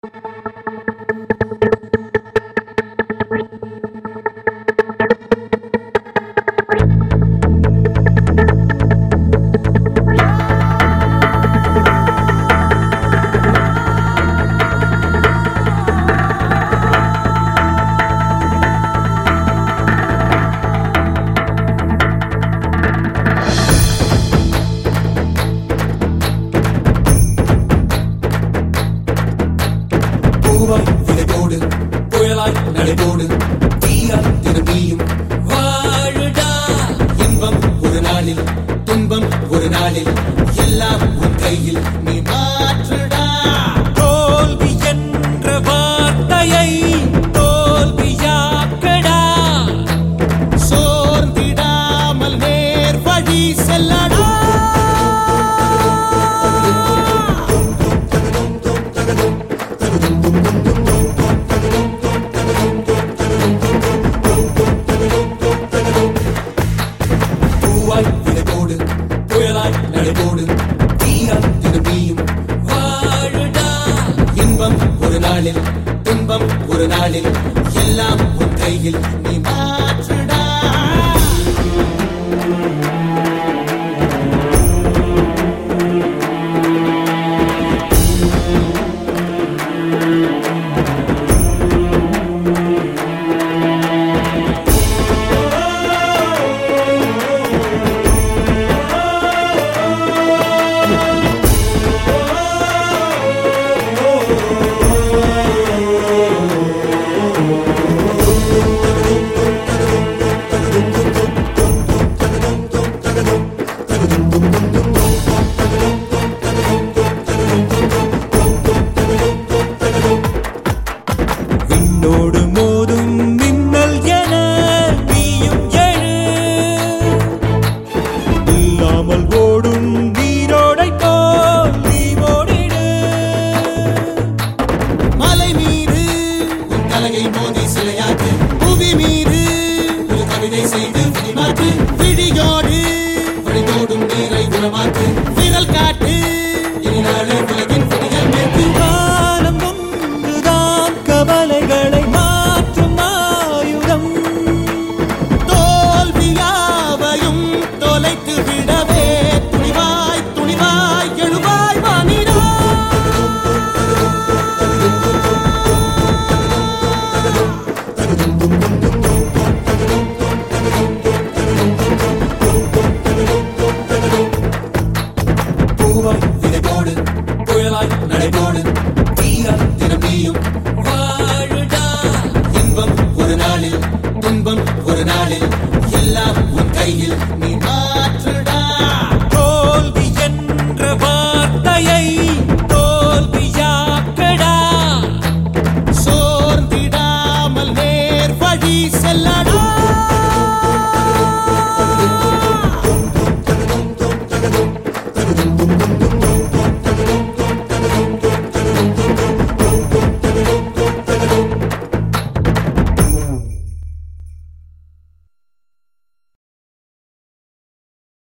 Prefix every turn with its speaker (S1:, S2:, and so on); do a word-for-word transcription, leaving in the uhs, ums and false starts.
S1: புயலாய் நடைபோடு தீயா திரும்பியும் வாழுடா. இன்பம் ஒரு நாளில் துன்பம் ஒரு நாளில் எல்லாம் உன் கையில் நீ மாற்றுடா. தோல்வி என்ற வார்த்தையை தோல்வியாக்கடா. சோர்ந்திடாமல் நேர் வழி செல்லடா. புயலாய் நடைபோடு தீயா திரும்பியும் வாழுடா. இன்பம் ஒரு நாளில் துன்பம் ஒரு நாளில் எல்லாம் உன் கையில் நீ